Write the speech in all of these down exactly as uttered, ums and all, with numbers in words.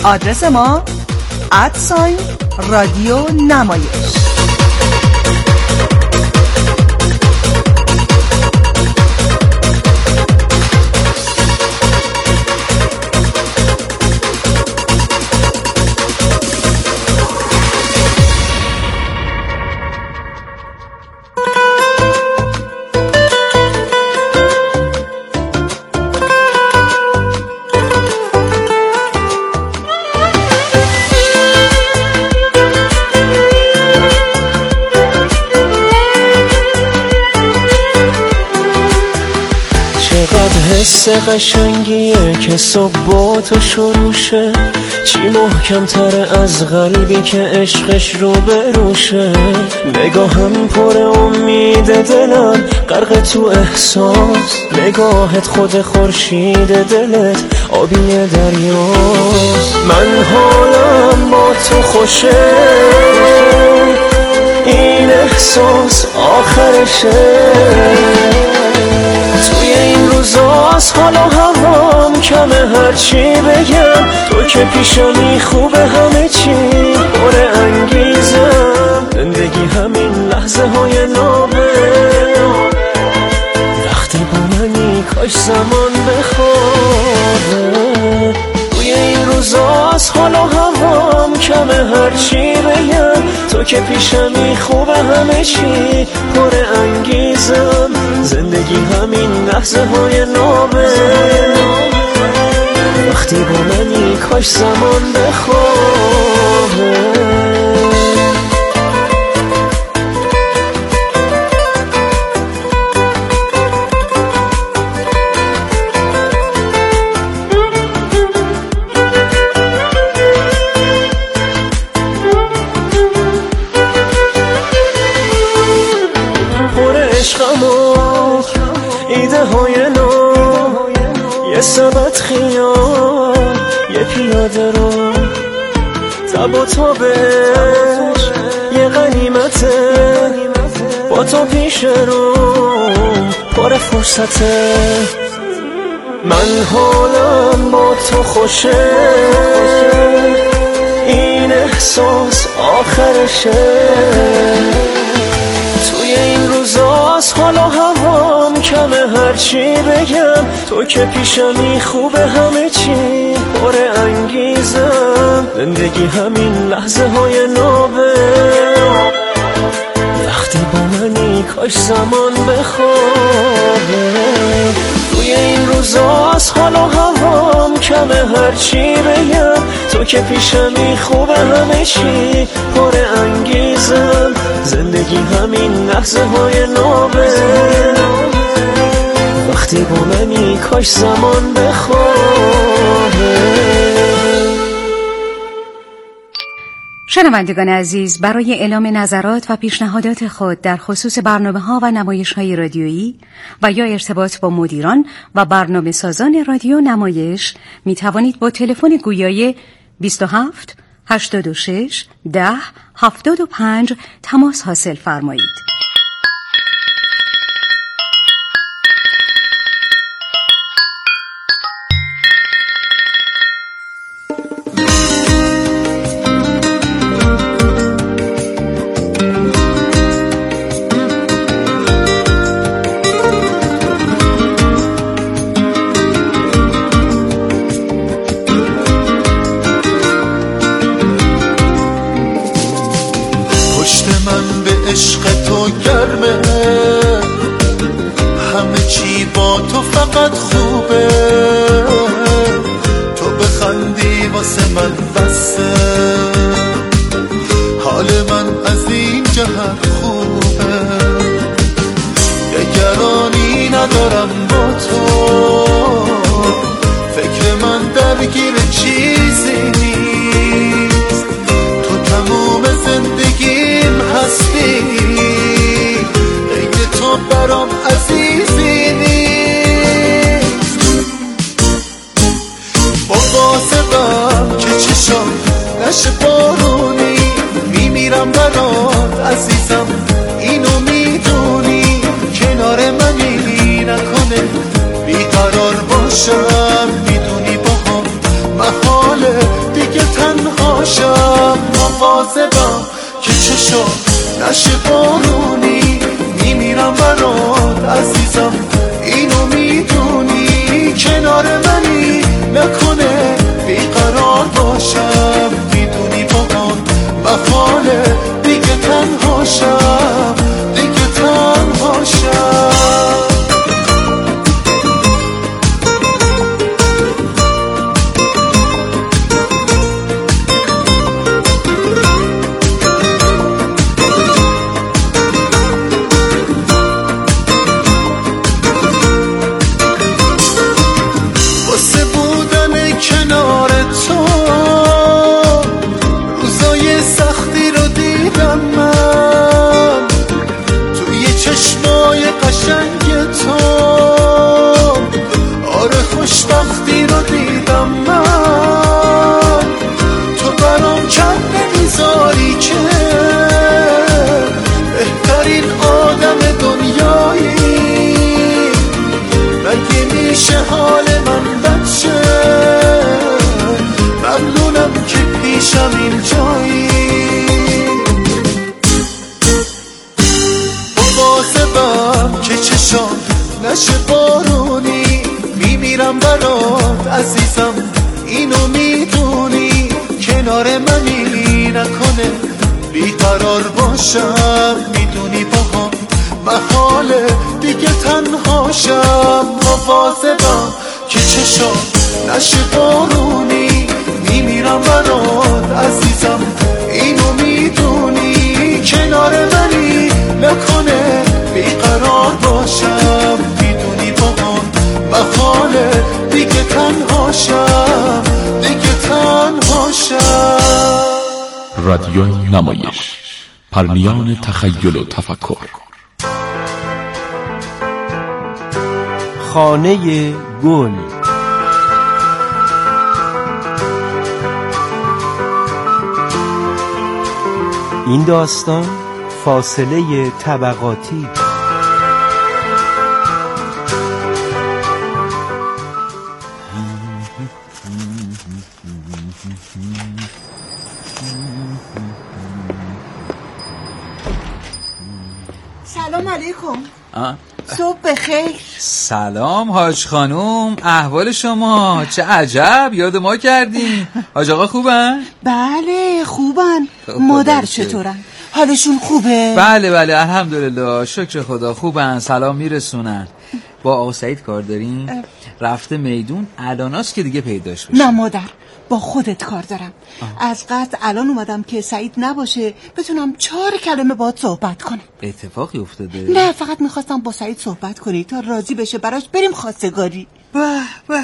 آدرس ما ادساین رادیو نمایش. حس قشنگیه که صبح با تو شروع شه، چی محکم تره از قلبی که عشقش رو بروشه. نگاهم پر امید، دلم غرق تو احساس، نگاهت خود خورشید، دلت آبی دریاست. من حالم با تو خوشه، این احساس آخرشه. توی این روزا از حال و هوام کمه، هرچی بگم تو که پیشمی خوبه، همه چی پر انگیزم. زندگی همین لحظه های نابه، وقتی با منی کاش زمان بخوابه. توی این روزا از حال و هوام کمه، هرچی بگم تو که پیشمی خوبه، همه چی پر انگیزم. زندگی همین لحظه های نابه، وقتی با منی کاش زمان بخوابه. ایده های نو، یه سبت خیال، یه پیاده رو تب و تابش، یه غنیمته با تو پیش رو پر فرصته. من حالم با تو خوشه، این احساس آخرشه. توی این روزا از حال و هوام کمه، هرچی بگم تو که پیشمی خوبه، همه چی پر انگیزم. زندگی همین لحظه های نابه، وقتی با منی کاش زمان بخوابه. توی این روزا از حال و هوام کمه، هرچی بگم تو که پیشمی خوبه، همه چی پر انگیزم. زندگی همین لحظه های نابه، وقتی با منی کاش زمان بخوابه. شنوندگان عزیز، برای اعلام نظرات و پیشنهادات خود در خصوص برنامه‌ها و نمایش‌های رادیویی و یا ارتباط با مدیران و برنامه سازان رادیو نمایش می توانید با تلفن گویای بیست و هفت هشتاد و شش ده هفتاد و پنج تماس حاصل فرمایید. عشق تو گرمه، همه چی با تو فقط خوبه. تو بخندی واسه من بسه، حال من از این جهت خوبه. نگرانی ندارم با تو، فکر من درگیر چیزی نیست. تو تموم زندگیم هستی، غیر تو برام عزیزی نیست. با قاصدم که چشم نشه بارونی، میمیرم برات عزیزم، اینو میدونی. کنار منی نکنه دیگه تنهاشم. مواظبم که چشم نشه بارونی، میمیرم برات عزیزم اینو میدونی. کنار منی نکنه بیقرار باشم، میدونی باهام محاله دیگه تنهاشم، دیگه تنهاشم. نشه بارونی، میمیرم برات عزیزم اینو میدونی. کنار منی نکنه بیقرار باشم، میدونی باهام محاله دیگه تنهاشم. مواظبم که چشم نشه بارونی، میمیرم برات عزیزم اینو میدونی. کنار منی نکنه بیقرار باشم، میدونی باهام محاله دیگه تنهاشم، دیگه تنهاشم. رادیو نمایش، پرنیان تخیل و تفکر. خانه گل. این داستان فاصله طبقاتی. سلام علیکم. صبح بخیر. سلام حاج خانوم، احوال شما؟ چه عجب یاد ما کردین. حاج آقا خوبن؟ بله خوبن. مادر چطورن؟ حالشون خوبه؟ بله بله الحمدلله شکر خدا خوبن، سلام میرسونن. با آقا سعید کار دارین؟ رفته میدون، الاناست که دیگه پیداش بشه. نه مادر، با خودت کار دارم. آه. از قصد الان اومدم که سعید نباشه بتونم چهار کلمه باهات صحبت کنم. اتفاقی افتاده؟ نه فقط میخواستم با سعید صحبت کنی تا راضی بشه براش بریم خواستگاری. به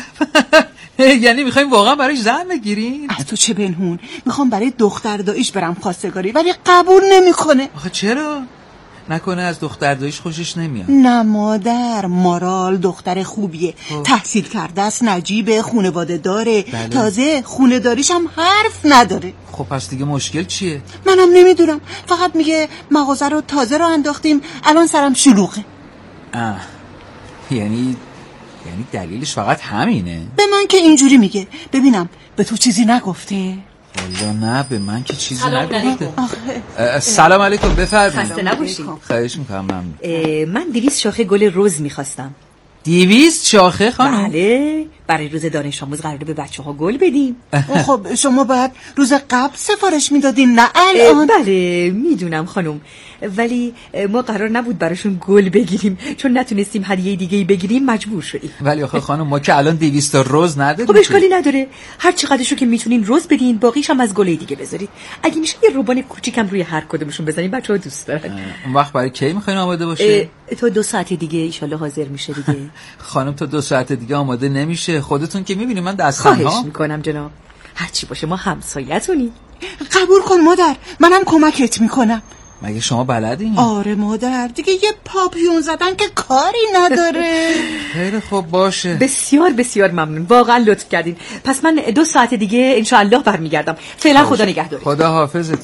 به یعنی میخوایم واقعا براش زن بگیرین؟ از تو چه بنهون، میخوام برای دختر داییش برم خواستگاری ولی قبول نمیکنه. آخه چرا؟ نکنه از دختر داییش خوشش نمیاد؟ نه مادر، مارال دختر خوبیه. خوب. تحصیل کرده است، نجیبه، خونواده داره. بله. تازه خونه داریش هم حرف نداره. خب پس دیگه مشکل چیه؟ منم نمیدونم، فقط میگه مغازه رو تازه رو انداختیم الان سرم شلوغه. آه یعنی یعنی دلیلش فقط همینه؟ به من که اینجوری میگه. ببینم به تو چیزی نگفته؟ والا نه به من که چیزی نگفته. سلام علیکم، بفرمایید. خسته نباشید. خواهش میکنم. ممنون. من دویست شاخه گل رز میخواستم. دویست شاخه خانم؟ بله، برای روز دانش آموز قراره به بچه ها گل بدیم. خب شما باید روز قبل سفارش میدادین نه الان؟ بله میدونم خانم، ولی ما قرار نبود براشون گل بگیریم چون نتونستیم هدیه دیگه بگیریم مجبور شدیم. ولی آخه خانم ما که الان دویست تا رز نداریم. خب اشکالی نداره، هر چقدرشو که میتونین رز بدین، باقیش هم از گلای دیگه بذارید. اگه میشه یه روبان کوچیکم روی هر کدومشون بزنین، بچه‌ها دوست دارن. اون وقت برای کی میخواین آماده باشه؟ تا دو ساعت دیگه ان شاءالله حاضر میشه دیگه. خانم تا دو ساعت دیگه آماده نمیشه، خودتون که میبینید من دست تنها. خواهش میکنم جناب، هر چی باشه ما همسایه‌تونی. قبول کن مادر، منم کمکت میکنم. مگه شما بلدین؟ آره مادر، دیگه یه پاپیون زدن که کاری نداره. خیلی خوب باشه. بسیار بسیار ممنون، واقعا لطف کردین. پس من دو ساعت دیگه ان شاء الله برمیگردم. فعلا خدا نگهدار. خدا حافظت.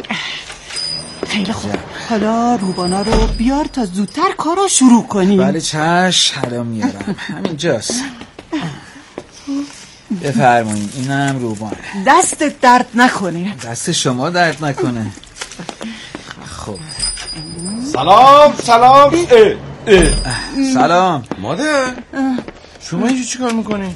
خیلی خوب، حالا روبانا رو بیار تا زودتر کارو شروع کنیم. بله چش، الان میارم. همینجاست. بفرمایید اینم روبان. دست درد نکنه. دست شما درد نکنه. خب سلام سلام. اه اه. سلام مادر، شما اینجا چی کار میکنی؟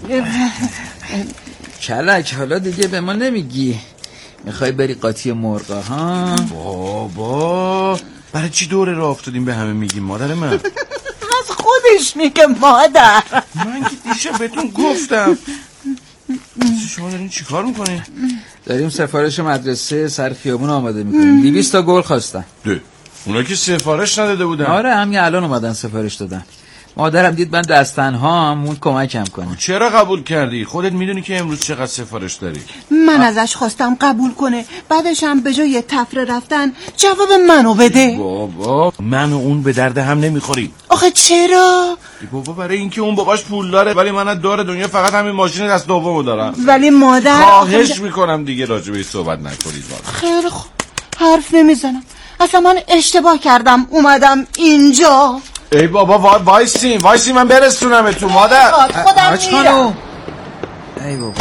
کلک حالا دیگه به ما نمیگی میخوای بری قاطی مرغا ها؟ بابا برای چی دوره راه افتادیم به همه میگیم مادر من؟ از خودش میگه مادر. من که دیشب بهتون گفتم. شما دارین چی کار میکنی؟ داریم سفارش مدرسه سر خیابون آماده میکنیم. دویست تا گل خواستن. ده اونا که سفارش نداده بودن. آره همین الان اومدن سفارش دادن. مادرم دید من دستنها هم اون کمکم کنه. چرا قبول کردی؟ خودت میدونی که امروز چقدر سفارش داری. من ازش خواستم قبول کنه، بعدش هم به جای تفره رفتن جواب منو بده. بابا من و اون به درد هم نمیخوری. آخه چرا؟ بابا برای اینکه اون باباش پول داره ولی من از دور دنیا فقط همین ماشین دست دومو دارم. ولی مادر خواهش آخه... میکنم دیگه راجبش صحبت نکنید. خیلی خوب حرف نمیزنم. اصلا من اشتباه کردم اومدم اینجا. ای بابا وای وایسین وایسین من برسونم تو مادر. خودم میرم. ای بابا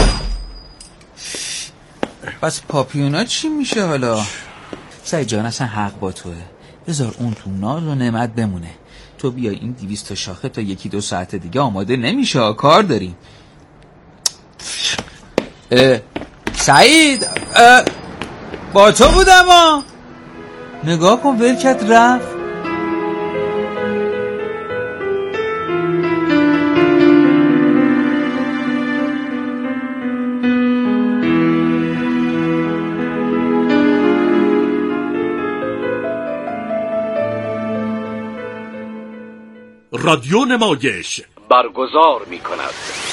پس پاپیونا چی میشه حالا؟ سعید جان اصلا حق با توه. بذار اون تو ناز و نعمت بمونه. تو بیا این دویست تا شاخه تا یکی دو ساعت دیگه آماده نمیشه، کار داریم. اه سعید اه با تو بودم ها. نگاه کن ولکت رفت. رادیو نمایش برگزار می کند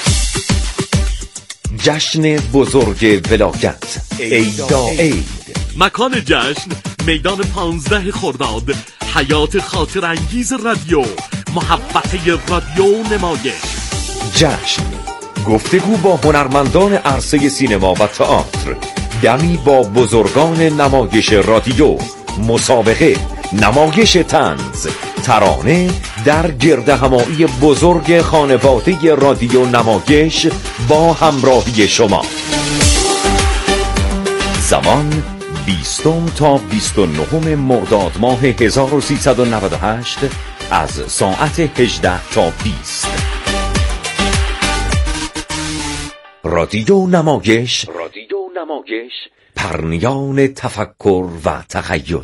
جشن بزرگ ولایت ایدا عید. مکان جشن میدان پانزده خرداد، حیات خاطر انگیز رادیو، محبت رادیو نمایش. جشن گفتگو با هنرمندان عرصه سینما و تئاتر، دمی با بزرگان نمایش رادیو، مسابقه، نمایش طنز، ترانه در گردهمایی بزرگ خانواده رادیو نمایش با همراهی شما. زمان بیستم تا بیست و نهم مرداد ماه هزار و سیصد و نود و هشت از ساعت هجده تا بیست. رادیو نمایش، رادیو نمایش، پرنیان تفکر و تخیل.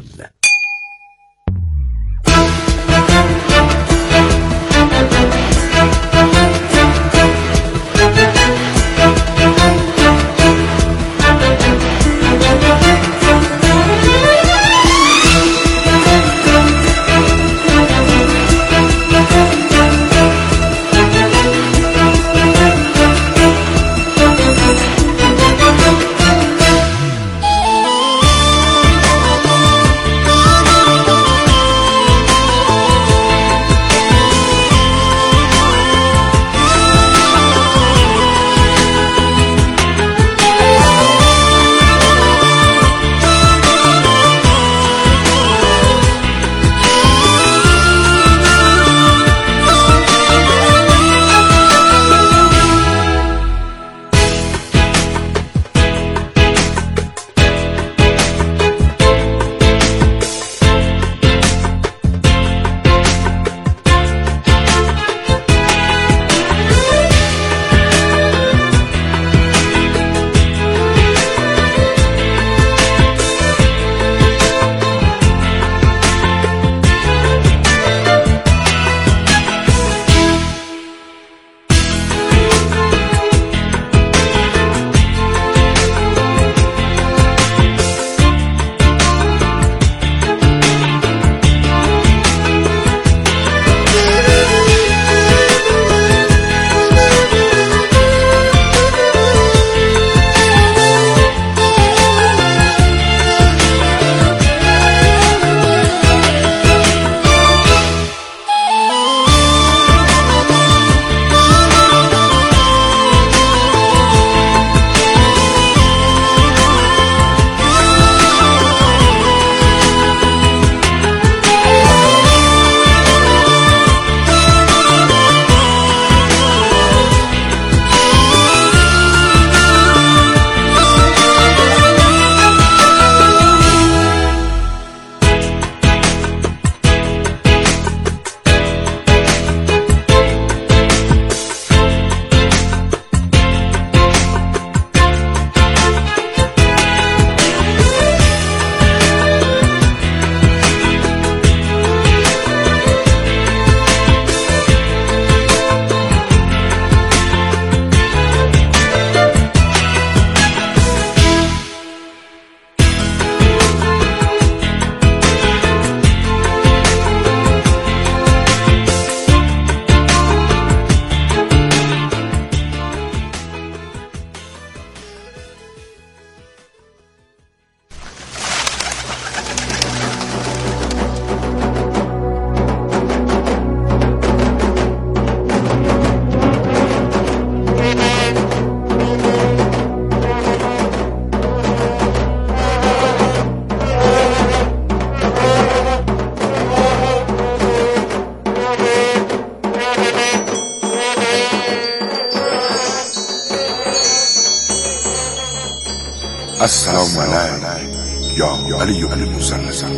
السلام علیک یا علی بن موسی الرضا.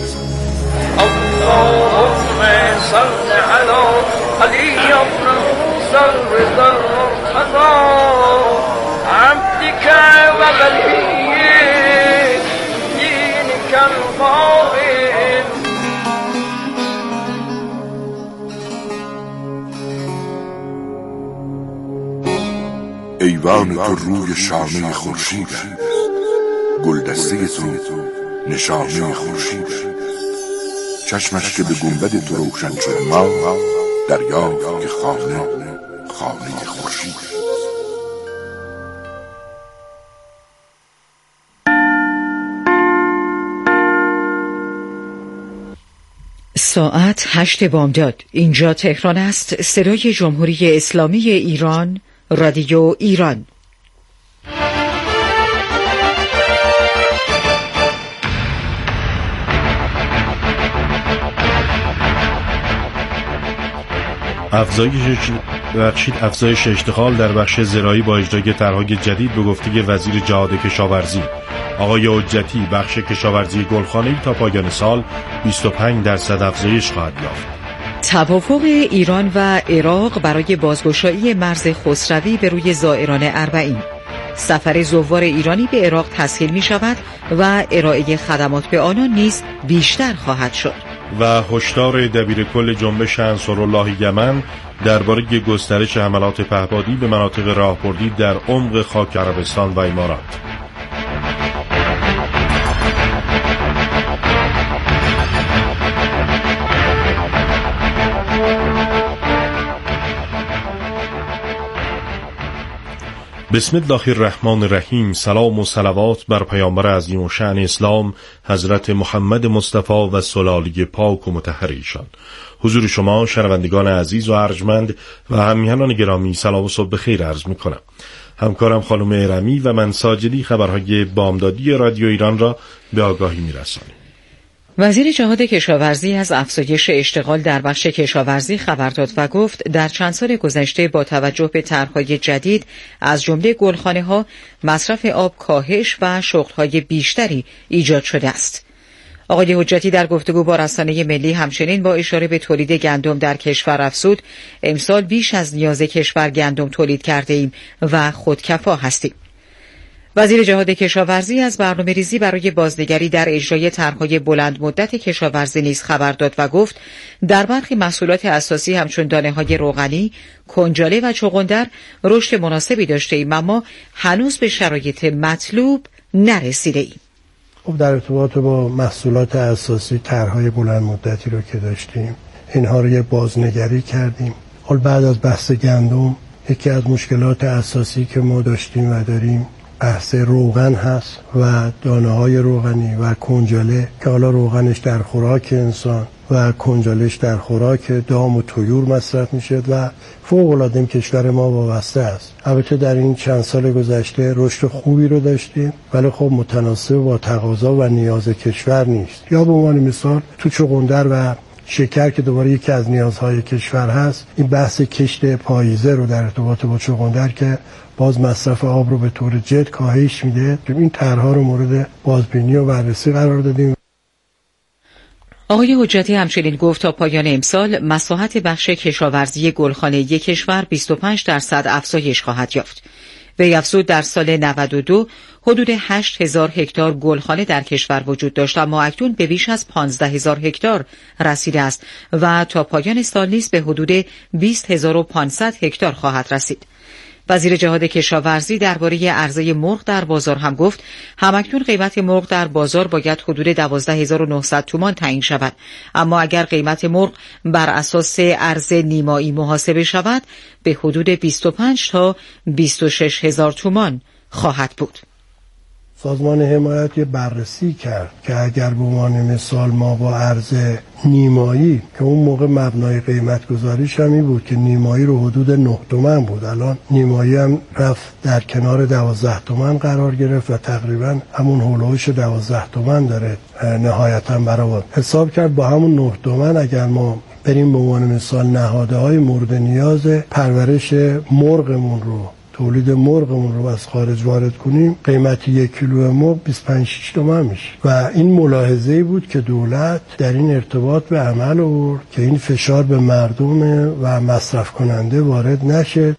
اللهم صل علی علی بن موسی الرضا عبدك وولي دينك القائم. ایوان تو روی شانه خورشید است، گلدسته تو نشانه خورشید است. چشمش که به گنبد تو روشن شد ما دریافت که خانه خانه خورشید است. ساعت هشت بامداد. اینجا تهران است. صدای جمهوری اسلامی ایران، رادیو ایران. افزایش بخشید افزایش اشتغال در بخش زراعی با اجرای طرح‌های جدید به گفته وزیر جهاد کشاورزی. آقای حجتی بخش کشاورزی گلخانه‌ای تا پایان سال بیست و پنج درصد افزایش خواهد یافت. توافق ایران و عراق برای بازگشایی مرز خسروی به روی زائران اربعین. سفر زوار ایرانی به عراق تسهیل می شود و ارائه خدمات به آنان نیز بیشتر خواهد شد. و هشدار دبیر کل جنبش انصارالله یمن درباره گسترش حملات پهپادی به مناطق راهبردی در عمق خاک عربستان و امارات. بسم الله الرحمن الرحیم. سلام و صلوات بر پیامبر عظیم و شأن اسلام حضرت محمد مصطفی و سلاله پاک و مطهر ایشان. حضور شما شنوندگان عزیز و ارجمند و همیهنان گرامی سلام و صبح بخیر عرض می‌کنم. همکارم خانم ارمی و من ساجدی خبرهای بامدادی رادیو ایران را به آگاهی می‌رسانیم. وزیر جهاد کشاورزی از افزایش اشتغال در بخش کشاورزی خبر داد و گفت در چند سال گذشته با توجه به طرح‌های جدید از جمله گلخانه‌ها مصرف آب کاهش و شغل‌های بیشتری ایجاد شده است. آقای حجتی در گفتگو با رسانه ملی همچنین با اشاره به تولید گندم در کشور افزود امسال بیش از نیاز کشور گندم تولید کرده ایم و خودکفا هستیم. وزیر جهاد کشاورزی از برنامه‌ریزی برای بازنگری در اجرای طرح‌های بلند مدت کشاورزی نیز خبر داد و گفت در برخی محصولات اساسی همچون دانه‌های روغنی، کنجاله و چغندر رشد مناسبی داشته‌ایم اما هنوز به شرایط مطلوب نرسیده‌ایم. خب در ارتباط با محصولات اساسی طرح‌های بلند مدتی رو که داشتیم اینها رو یه بازنگری کردیم. حال بعد از بحث گندم یکی از مشکلات اساسی که ما داشتیم و داریم بحث روغن هست و دانه‌های روغنی و کنجاله که حالا روغنش در خوراک انسان و کنجالش در خوراک دام و طیور مصرف میشه و فوق‌العاده کشور ما وابسته است. البته در این چند سال گذشته رشد خوبی رو داشتیم ولی خب متناسب با تقاضا و نیاز کشور نیست. یا به عنوان مثال تو چغندر و شکر که دوباره یکی از نیازهای کشور هست، این بحث کشت پاییزه رو در ارتباط با چغندر که باز مصرف آب رو به طور جد کاهش میده، این طرح‌ها رو مورد بازبینی و بررسی قرار دادیم. آقای حجتی همچنین گفت تا پایان امسال مساحت بخش کشاورزی گلخانه‌ای کشور بیست و پنج درصد افزایش خواهد یافت. وی افزود در سال نود و دو حدود هشت هزار هکتار گلخانه در کشور وجود داشت اما اکنون به بیش از پانزده هزار هکتار رسیده است و تا پایان سال نیز به حدود بیست هزار و پانصد هکتار خواهد رسید. وزیر جهاد کشاورزی درباره عرضه مرغ در بازار هم گفت همکنون قیمت مرغ در بازار باید حدود دوازده هزار و نهصد تومان تعیین شود اما اگر قیمت مرغ بر اساس عرضه نیمایی محاسبه شود به حدود بیست و پنج تا بیست و شش هزار تومان خواهد بود. سازمان حمایت یه بررسی کرد که اگر به عنوان مثال ما با عرض نیمایی که اون موقع مبنای قیمت گذاریش هم این بود که نیمایی رو حدود نه تومن بود، الان نیمایی هم رفت در کنار دوازده تومن قرار گرفت و تقریبا همون هولوش دوازده تومن داره نهایتا برآورد. حساب کرد با همون نه تومن اگر ما بریم به عنوان مثال نهادهای مورد نیاز پرورش مرغمون رو تولید مرغمون رو از خارج وارد کنیم، قیمت یک کیلو مرغ بیست و پنج تومن میشه و این ملاحظه‌ای بود که دولت در این ارتباط به عمل آورد که این فشار به مردم و مصرف کننده وارد نشه.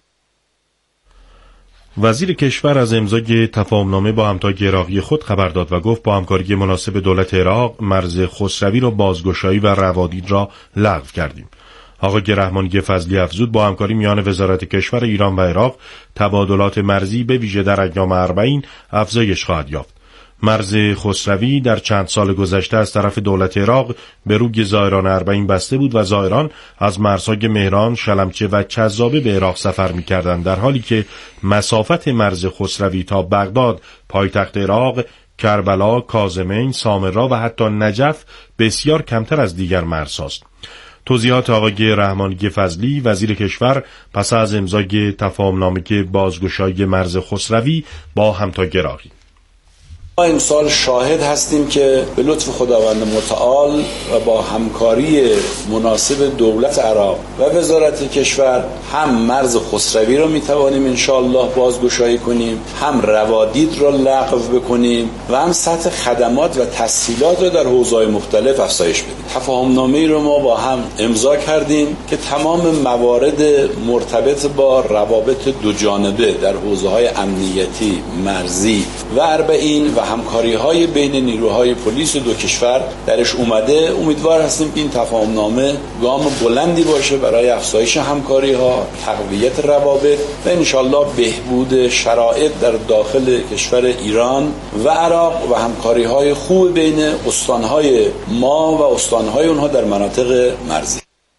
وزیر کشور از امضای تفاهمنامه با همتای عراقی خود خبر داد و گفت با همکاری مناسب دولت عراق مرز خسروی را بازگشایی و روادید را لغو کردیم. آقای رحمانی فضلی افزود با همکاری میان وزارت کشور ایران و عراق تبادلات مرزی به ویژه در ایام اربعین افزایش خواهد یافت. مرز خسروی در چند سال گذشته از طرف دولت عراق به روی زائران اربعین بسته بود و زائران از مرزهای مهران، شلمچه و چذابه به عراق سفر می‌کردند، در حالی که مسافت مرز خسروی تا بغداد پایتخت عراق، کربلا، کاظمین، سامرا و حتی نجف بسیار کمتر از دیگر مرزهاست. توضیحات آقای رحمانی فضلی وزیر کشور پس از امضای تفاهمنامه که بازگشایی مرز خسروی با همتای عراقی. ما امسال شاهد هستیم که به لطف خداوند متعال و با همکاری مناسب دولت عراق و وزارت کشور هم مرز خسروی رو میتوانیم انشاءالله بازگشایی کنیم، هم روادید رو لغو بکنیم و هم سطح خدمات و تسهیلات رو در حوزه‌های مختلف افزایش بدیم. تفاهمنامه‌ای رو ما با هم امضا کردیم که تمام موارد مرتبط با روابط دو جانبه در حوزه‌های امنیتی، مرزی و اربعین و همکاری‌های بین نیروهای پلیس دو کشور درش اومده. امیدوار هستیم این تفاهمنامه گام بلندی باشه برای افزایش همکاری‌ها، تقویت روابط و انشالله بهبود شرایط در داخل کشور ایران و عراق و همکاری‌های خوب بین استان‌های ما و استان‌های اونها در مناطق مرزی.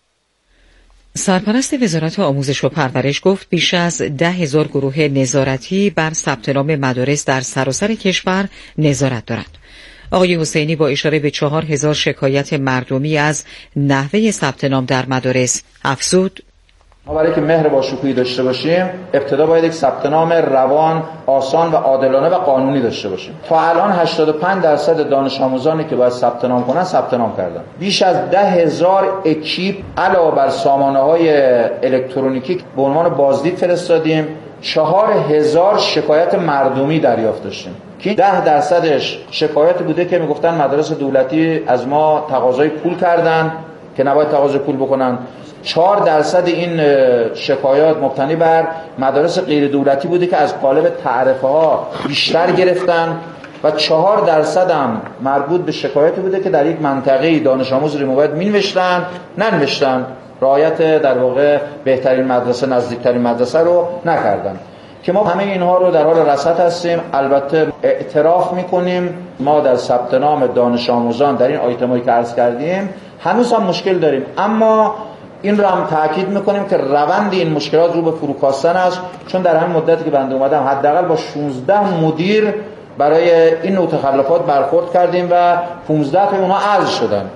سرپرست وزارت آموزش و پرورش گفت بیش از ده هزار گروه نظارتی بر ثبت نام مدارس در سراسر کشور نظارت دارند. آقای حسینی با اشاره به چهار هزار شکایت مردمی از نحوه ثبت نام در مدارس افزود: ما برای که مهر با شکوهی داشته باشیم ابتدا باید یک ثبت نام روان، آسان و عادلانه و قانونی داشته باشیم. تا الان هشتاد و پنج درصد دانش آموزانی که باید ثبت نام کنن ثبت نام کردن. بیش از ده هزار اکیپ علاوه بر سامانه‌های الکترونیکی به عنوان بازدید فرستادیم. چهار هزار شکایت مردمی دریافت داشتیم که ده درصدش شکایت بوده که میگفتن مدارس دولتی از ما تقاضای پول کردن که نباید تقاضای پول بکنن. چهار درصد این شکایات مبتنی بر مدارس غیر دولتی بوده که از قالب تعرفه ها بیشتر گرفتن و چهار درصد هم مربوط به شکایاتی بوده که در یک منطقه دانش آموز رو باید مینوشتن ننوشتن، رعایت در واقع بهترین مدرسه، نزدیکترین مدرسه رو نکردن. که ما همه اینها رو در حال رصد هستیم. البته اعتراف میکنیم ما در ثبت نام دانش آموزان در این آیتمایی که عرض کردیم هنوز هم مشکل داریم، اما این رو هم تاکید میکنیم که روند این مشکلات رو به فروکاستن است، چون در همین مدتی که بنده اومدم حداقل با شانزده مدیر برای این نوع تخلفات برخورد کردیم و پانزده تا اونها عزل شدن.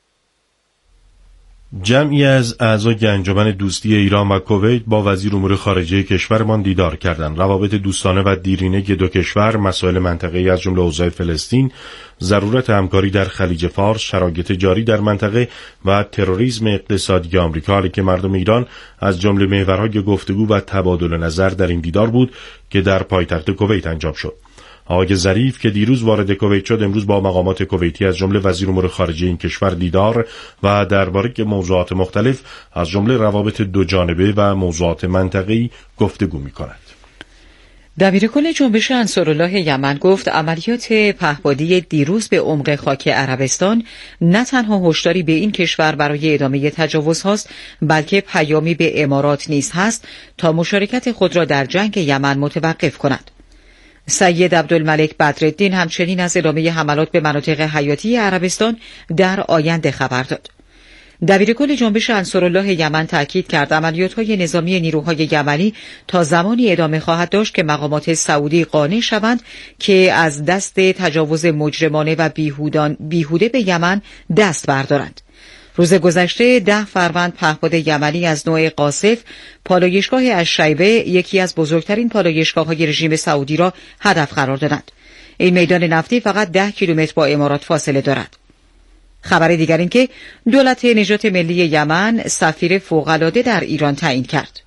جمعی از اعضای انجمن دوستی ایران و کویت با وزیر امور خارجه کشورمان دیدار کردند. روابط دوستانه و دیرینه دو کشور، مسائل منطقه‌ای از جمله اوضاع فلسطین، ضرورت همکاری در خلیج فارس، شرایط جاری در منطقه و تروریسم اقتصادی آمریکا، حالی که مردم ایران از جمله محورهای گفتگو و تبادل نظر در این دیدار بود که در پایتخت کویت انجام شد. آقای ظریف که دیروز وارد کویت شد امروز با مقامات کویتی از جمله وزیر امور خارجه این کشور دیدار و درباره موضوعات مختلف از جمله روابط دو جانبه و موضوعات منطقه‌ای گفتگو می‌کند. دبیرکل جنبش انصارالله یمن گفت عملیات پهپادی دیروز به عمق خاک عربستان نه تنها هشداری به این کشور برای ادامه تجاوزهاست، بلکه پیامی به امارات نیز هست تا مشارکت خود را در جنگ یمن متوقف کند. سید عبدالملک بدرالدین همچنین از ادامه حملات به مناطق حیاتی عربستان در آینده خبر داد. دبیرکل جنبش انصارالله یمن تاکید کرد عملیات‌های نظامی نیروهای یمنی تا زمانی ادامه خواهد داشت که مقامات سعودی قانع شوند که از دست تجاوز مجرمانه و بیهودان بیهوده به یمن دست بردارند. روز گذشته ده فروند پهپاد یمنی از نوع قاصف پالایشگاه الشیبه، یکی از بزرگترین پالایشگاه‌های رژیم سعودی را هدف قرار دادند. این میدان نفتی فقط ده کیلومتر با امارات فاصله دارد. خبر دیگر این که دولت نجات ملی یمن سفیر فوق‌العاده در ایران تعیین کرد.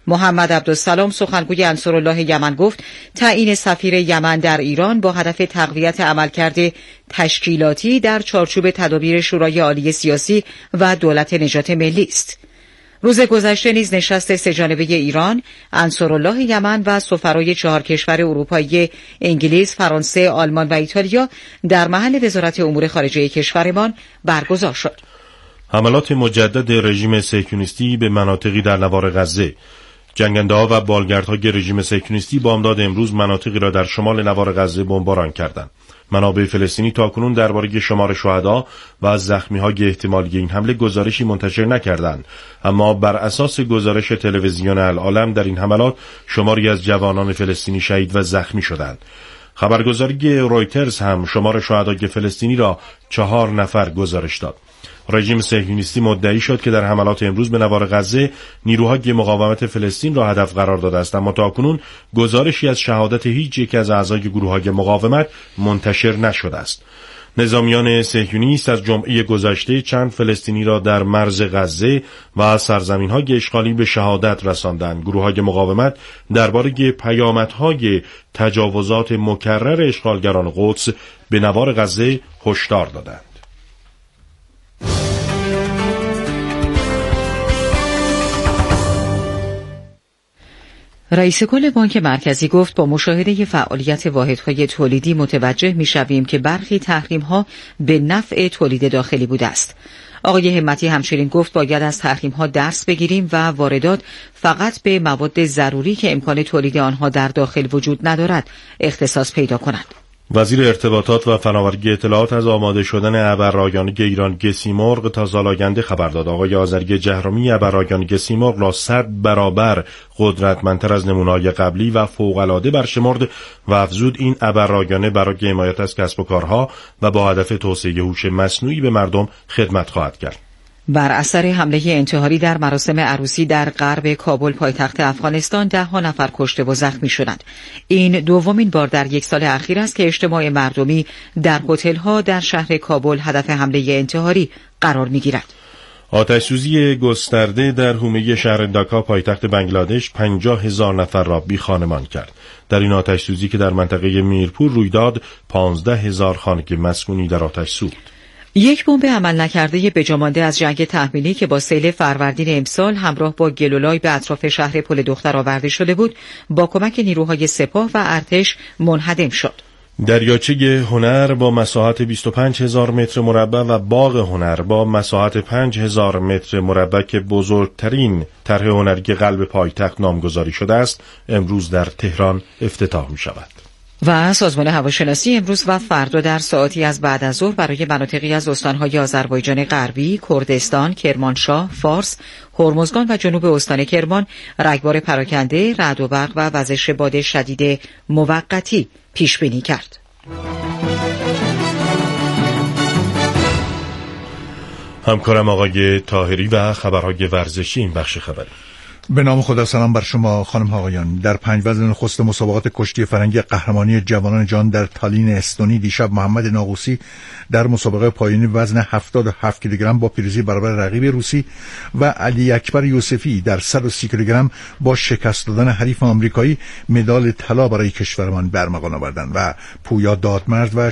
محمد عبدالسلام سخنگوی انصارالله یمن گفت تعیین سفیر یمن در ایران با هدف تقویت عملکرد تشکیلاتی در چارچوب تدابیر شورای عالی سیاسی و دولت نجات ملی است. روز گذشته نیز نشست سه‌جانبه ایران، انصارالله یمن و سفرای چهار کشور اروپایی انگلیس، فرانسه، آلمان و ایتالیا در محل وزارت امور خارجه کشورمان برگزار شد. حملات مجدد رژیم صهیونیستی به مناطقی در نوار غزه. جنگنده‌ها و بالگردهای رژیم صهیونیستی بامداد امروز مناطقی را در شمال نوار غزه بمباران کردند. منابع فلسطینی تاکنون درباره شمار شهدا و زخمی‌های احتمالی این حمله گزارشی منتشر نکردند، اما بر اساس گزارش تلویزیون العالم در این حملات شماری از جوانان فلسطینی شهید و زخمی شدند. خبرگزاری رویترز هم شمار شهدای فلسطینی را چهار نفر گزارش داد. رژیم صهیونیستی مدعی شد که در حملات امروز به نوار غزه نیروهای مقاومت فلسطین را هدف قرار داده است، اما تاکنون گزارشی از شهادت هیچ یک از اعضای گروه‌های مقاومت منتشر نشده است. نظامیان صهیونیست از جمعه گذشته چند فلسطینی را در مرز غزه و سرزمین‌های اشغالی به شهادت رساندند. گروه‌های مقاومت درباره پیامدهای تجاوزات مکرر اشغالگران قدس به نوار غزه هشدار دادند. رئیس کل بانک مرکزی گفت با مشاهده فعالیت واحدهای تولیدی متوجه می‌شویم که برخی تحریم‌ها به نفع تولید داخلی بوده است. آقای همتی همچنین گفت باید از تحریم‌ها درس بگیریم و واردات فقط به مواد ضروری که امکان تولید آنها در داخل وجود ندارد اختصاص پیدا کنند. وزیر ارتباطات و فناوری اطلاعات از آماده شدن ابررایانه ایران گسیمرغ تا سال آینده خبر داد. آقای آذری جهرمی ابررایانه گسیمرغ را صد برابر قدرتمندتر از نمونه‌های قبلی و فوق‌العاده برشمرد و افزود این ابررایانه برای حمایت از کسب و کارها و با هدف توسعه هوش مصنوعی به مردم خدمت خواهد کرد. بر اثر حمله انتحاری در مراسم عروسی در غرب کابل پایتخت افغانستان ده ها نفر کشته و زخمی شدند. این دومین بار در یک سال اخیر است که اجتماع مردمی در هتل‌ها در شهر کابل هدف حمله انتحاری قرار می‌گیرد. آتش‌سوزی گسترده در حومه شهر داکا پایتخت بنگلادش پنجاه هزار نفر را بی خانمان کرد. در این آتش‌سوزی که در منطقه میرپور روی داد، پانزده هزار خانگی مسکونی در آتش سوخت. یک بمب عمل نکرده بجامانده از جنگ تحمیلی که با سیل فروردین امسال همراه با گلولای به اطراف شهر پل دختر آورده شده بود، با کمک نیروهای سپاه و ارتش منهدم شد. دریاچه هنر با مساحت بیست و پنج هزار متر مربع و باغ هنر با مساحت پنج هزار متر مربع که بزرگترین طرح هنری قلب پایتخت نامگذاری شده است، امروز در تهران افتتاح می شود. و سازمان هواشناسی امروز و فردا در ساعتی از بعد از ظهر برای مناطقی از استان‌های آذربایجان غربی، کردستان، کرمانشاه، فارس، هرمزگان و جنوب استان کرمان رگبار پراکنده، رعد و برق و وزش باد شدید موقتی پیش بینی کرد. همکارم آقای طاهری و خبرهای ورزشی این بخش خبری. به نام خدا، سلام بر شما خانم ها آقایان. در پنج وزن نخست مسابقات کشتی فرنگی قهرمانی جوانان جهان در تالین استونی دیشب محمد ناقوسی در مسابقه پایانی وزن هفتاد و هفت کیلوگرم با پیروزی برابر رقیب روسی و علی اکبر یوسفی در صد و سی کیلوگرم با شکست دادن حریف آمریکایی مدال طلا برای کشورمان به ارمغان آوردند و پویا دادمرد و